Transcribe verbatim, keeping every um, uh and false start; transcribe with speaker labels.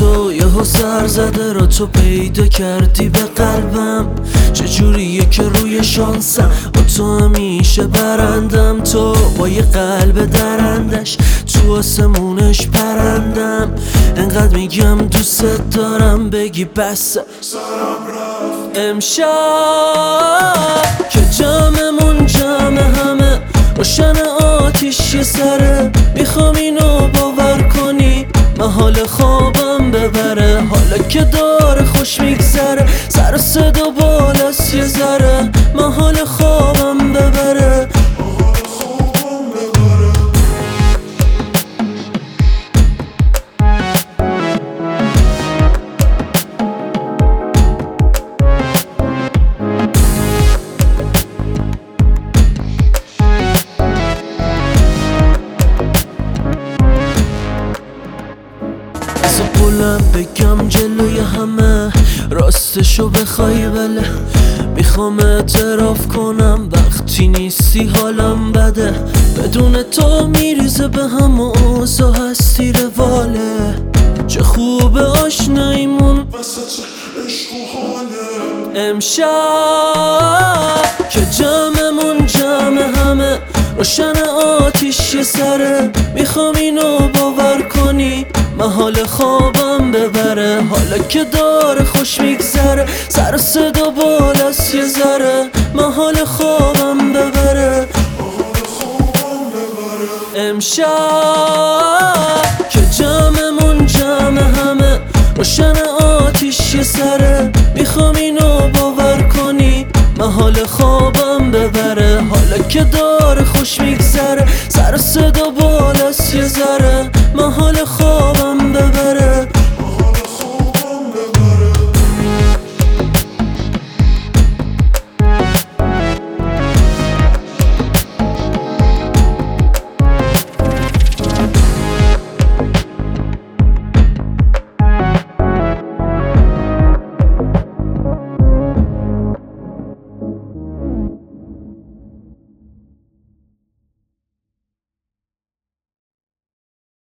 Speaker 1: تو یهو سر زده را تو پیدا کردی به قلبم. چجوریه که روی شانسم با تو همیشه برندم. تو با یه قلب درندش تو آسمونش پرندم. انقدر میگم دوست دارم بگی بس امشب که جمعمون جمع همه روشن آتیش یه سره. میخوام اینو باور کنی من حال خوابم ببره. حالا که داره خوش میگذره سر صدا بالاست یه ذره. من حال خوابم ببره. بلند بگم جلوی همه راستشو بخوای بله. میخوام اعتراف کنم وقتی نیستی حالم بده. بدون تو میریزه به هم و اوضاع هستی رواله. چه خوب آشناییمون وسط عشق و حاله. امشب که جمعمون جمع همه روشن آتیش یه سره. میخوام اینو باور کنی من حال خوابم ببره. حالا که داره خوش میگذره سر صدا بالاست یه ذره. من حال خوابم ببره. امشب که جمعمون جمع همه روشن آتیش یه سره. میخوام اینو باور کنی من حال خوابم ببره. حالا که داره خوش میگذره